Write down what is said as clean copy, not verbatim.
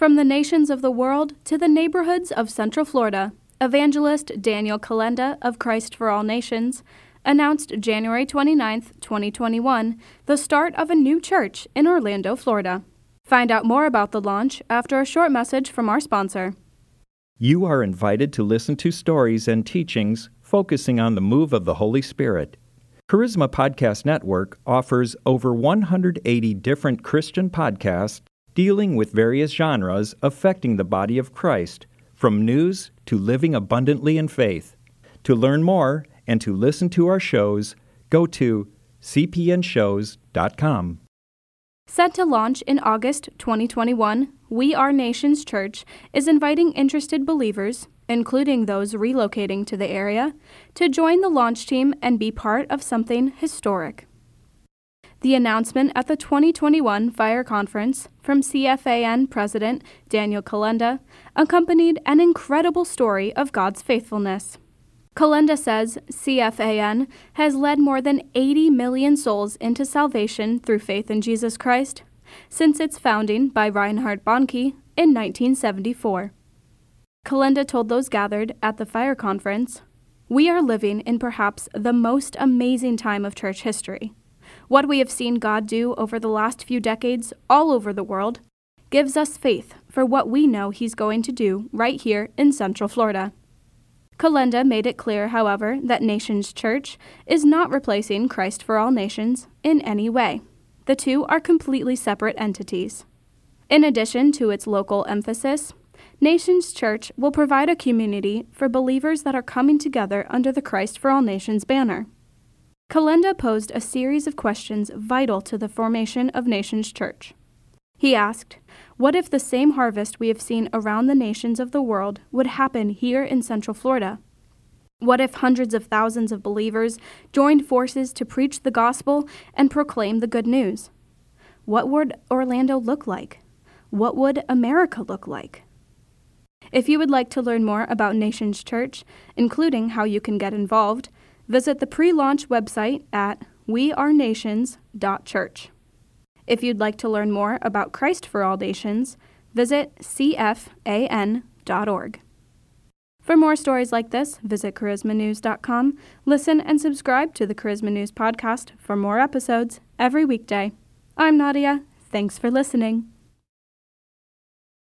From the nations of the world to the neighborhoods of Central Florida, evangelist Daniel Kolenda of Christ for All Nations announced January 29, 2021, the start of a new church in Orlando, Florida. Find out more about the launch after a short message from our sponsor. You are invited to listen to stories and teachings focusing on the move of the Holy Spirit. Charisma Podcast Network offers over 180 different Christian podcasts dealing with various genres affecting the body of Christ, from news to living abundantly in faith. To learn more and to listen to our shows, go to cpnshows.com. Set to launch in August 2021, We Are Nations Church is inviting interested believers, including those relocating to the area, to join the launch team and be part of something historic. The announcement at the 2021 Fire Conference from CFAN President Daniel Kolenda accompanied an incredible story of God's faithfulness. Kolenda says CFAN has led more than 80 million souls into salvation through faith in Jesus Christ since its founding by Reinhard Bonnke in 1974. Kolenda told those gathered at the Fire Conference, "We are living in perhaps the most amazing time of church history. What we have seen God do over the last few decades all over the world gives us faith for what we know He's going to do right here in Central Florida." Kolenda made it clear, however, that Nations Church is not replacing Christ for All Nations in any way. The two are completely separate entities. In addition to its local emphasis, Nations Church will provide a community for believers that are coming together under the Christ for All Nations banner. Kolenda posed a series of questions vital to the formation of Nations Church. He asked, what if the same harvest we have seen around the nations of the world would happen here in Central Florida? What if hundreds of thousands of believers joined forces to preach the gospel and proclaim the good news? What would Orlando look like? What would America look like? If you would like to learn more about Nations Church, including how you can get involved, visit the pre-launch website at wearenations.church. If you'd like to learn more about Christ for All Nations, visit cfan.org. For more stories like this, visit charismanews.com, listen and subscribe to the Charisma News podcast for more episodes every weekday. I'm Nadia. Thanks for listening.